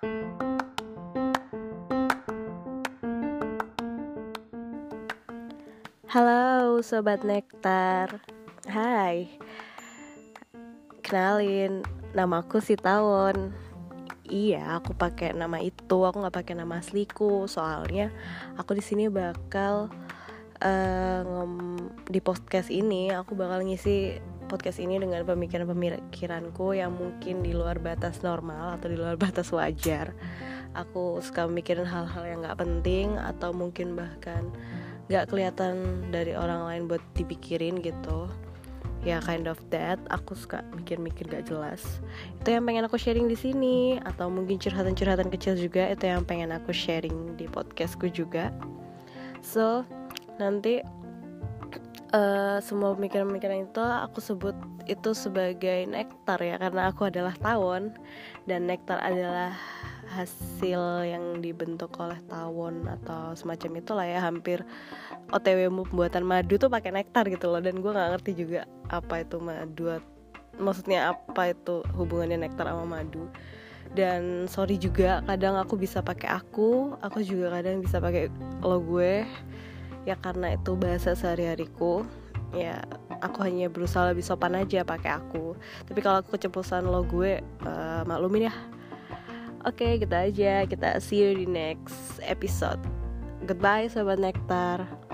Halo Sobat Nektar. Hai. Kenalin, namaku si Tawon. Iya, aku pakai nama itu. Aku nggak pakai nama asliku. Soalnya aku di sini bakal di podcast ini aku bakal ngisi podcast ini dengan pemikiran-pemikiranku yang mungkin di luar batas normal atau di luar batas wajar. Aku suka mikirin hal-hal yang nggak penting atau mungkin bahkan gak kelihatan dari orang lain buat dipikirin gitu. Ya kind of that. Aku suka mikir-mikir gak jelas. Itu yang pengen aku sharing di sini. Atau mungkin curhatan-curhatan kecil juga. Itu yang pengen aku sharing di podcastku juga. So nanti semua pemikiran-pemikiran itu aku sebut itu sebagai nektar ya, karena aku adalah tawon. Dan nektar adalah hasil yang dibentuk oleh tawon atau semacam itulah ya, hampir OTW pembuatan madu tuh pakai nektar gitu loh. Dan gue nggak ngerti juga apa itu madu, maksudnya apa itu hubungannya nektar sama madu. Dan sorry juga kadang aku bisa pakai aku juga kadang bisa pakai lo gue ya, karena itu bahasa sehari-hariku ya. Aku hanya berusaha lebih sopan aja pakai aku, tapi kalau aku keceplosan lo gue, maklumin ya. Oke, gitu aja. Kita see you di next episode. Goodbye Sobat Nektar.